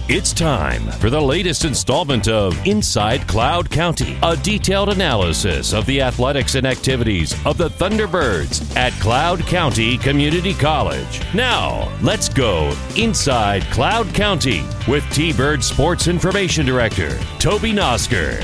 It's time for the latest installment of Inside Cloud County, a detailed analysis of the athletics and activities of the Thunderbirds at Cloud County Community College. Now, let's go Inside Cloud County with T-Bird Sports Information Director, Toby Nosker.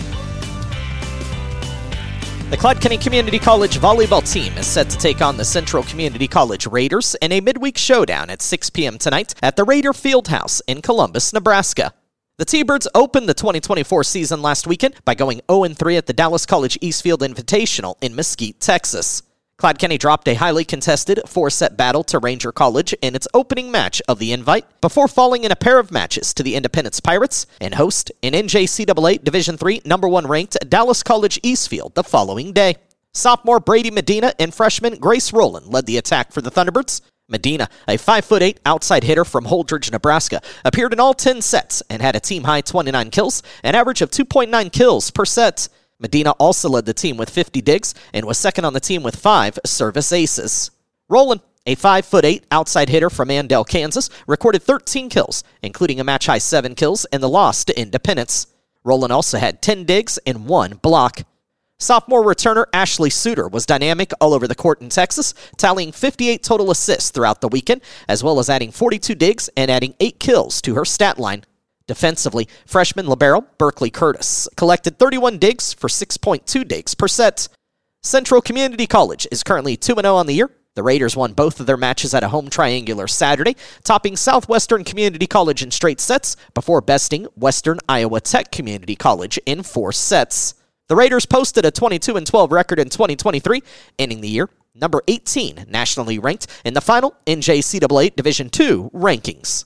The Cloud County Community College volleyball team is set to take on the Central Community College Raiders in a midweek showdown at 6 p.m. tonight at the Raider Fieldhouse in Columbus, Nebraska. The T-Birds opened the 2024 season last weekend by going 0-3 at the Dallas College Eastfield Invitational in Mesquite, Texas. Cloud County dropped a highly contested 4-set battle to Ranger College in its opening match of the invite before falling in a pair of matches to the Independence Pirates and host an NJCAA Division III number 1 ranked Dallas College Eastfield the following day. Sophomore Brady Medina and freshman Grace Rowland led the attack for the Thunderbirds. Medina, a 5'8" outside hitter from Holdridge, Nebraska, appeared in all 10 sets and had a team-high 29 kills, an average of 2.9 kills per set. Medina also led the team with 50 digs and was second on the team with 5 service aces. Rowland, a 5'8" outside hitter from Andale, Kansas, recorded 13 kills, including a match-high 7 kills and the loss to Independence. Rowland also had 10 digs and 1 block. Sophomore returner Ashley Suter was dynamic all over the court in Texas, tallying 58 total assists throughout the weekend, as well as adding 42 digs and adding 8 kills to her stat line. Defensively, freshman libero Berkeley Curtis collected 31 digs for 6.2 digs per set. Central Community College is currently 2-0 on the year. The Raiders won both of their matches at a home triangular Saturday, topping Southwestern Community College in straight sets before besting Western Iowa Tech Community College in 4 sets. The Raiders posted a 22-12 record in 2023, ending the year number 18 nationally ranked in the final NJCAA Division II rankings.